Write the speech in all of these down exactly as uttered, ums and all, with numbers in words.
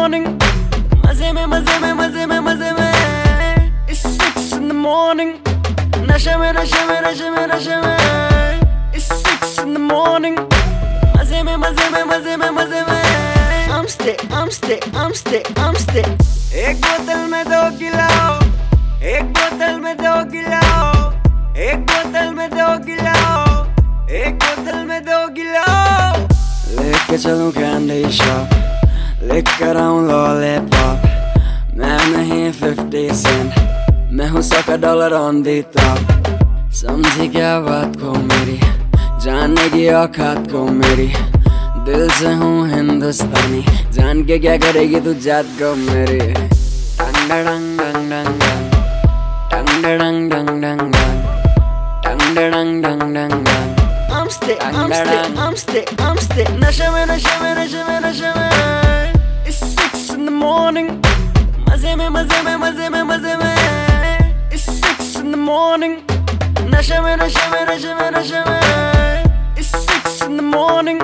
morning, मजे में मजे में मजे में मजे में. It's six in the morning, नशे में नशे में नशे में नशे में. It's six in the morning, मजे में मजे में मजे में मजे में. I'm stay, I'm stay, I'm stay, I'm stay. एक बोतल में दो गिलाओ, एक बोतल में दो गिलाओ, एक बोतल में दो गिलाओ, एक बोतल में दो गिलाओ. लेके चलूं कैंडी शॉप, लेकर आऊं लॉलीपॉप. मैं नहीं फिफ्टी सेंट, मैं हूँ सौ का डॉलर ऑन दी टॉप. समझी क्या बात को मेरी, जानने की औकात को मेरी. दिल से हूँ हिंदुस्तानी, जान के क्या करेगी तू जात को मेरी. टंग डंग डंग डंग डंग, टंग डंग डंग डंग डंग, टंग डंग डंग डंग डंग. I'm stay, I'm stay, I'm stay, I'm stay. नशे में नशे में नशे में नशे में. It's six in the morning, मजे में मजे में मजे में मजे में. It's six in the morning, नशे में नशे में नशे में नशे में. It's six in the morning,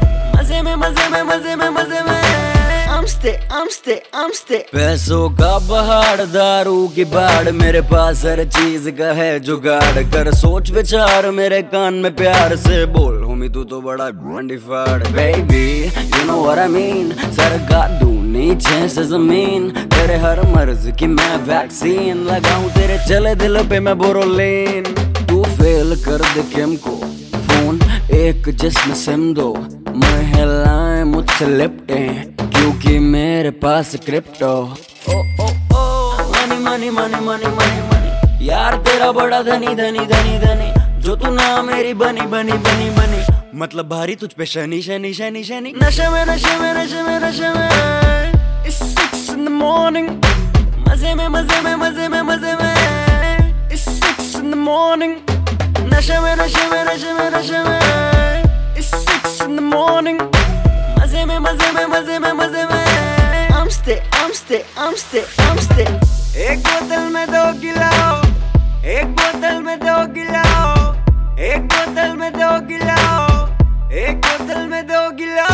मजे में मजे में मजे में मजे में. I'm stay, I'm stay, I'm stay. पैसों का पहाड़, दारू की बाढ़, मेरे पास हर चीज का है जुगाड़. कर सोच विचार, मेरे कान में प्यार से बोल, होमी तू तो बड़ा बंडीफाड़. Baby, you know what I mean. सरगा दूं नीचे से जमीन, तेरे हर मर्ज की मैं वैक्सीन लगाऊं. तेरे चले दिल पे मैं बोरोलीन. तू फेल कर दे किम को फोन, एक जिस्म सिम दो. महिलाएं मुझसे लिपटे क्योंकि मेरे पास crypto. Oh oh oh money money money money money money. यार तेरा बड़ा धनी धनी धनी धनी, जो तू ना मेरी बनी बनी बनी बनी. मतलब भारी तुझ पे शनि शनि शनि शनि. नशे में नशे में नशे में नशे में. It's six in the morning, मजे में मजे में मजे में मजे में. It's six in the morning, नशे में नशे में नशे में नशे में. It's six in the morning, मजे में मजे में मजे में मजे में. I'm stay, I'm stay, I'm stay, I'm stay. एक बोतल में दो गिलाओ, एक बोतल में दो गिलाओ, एक बोतल में दो गिलाओ, एक बोतल में दो गिलाओ.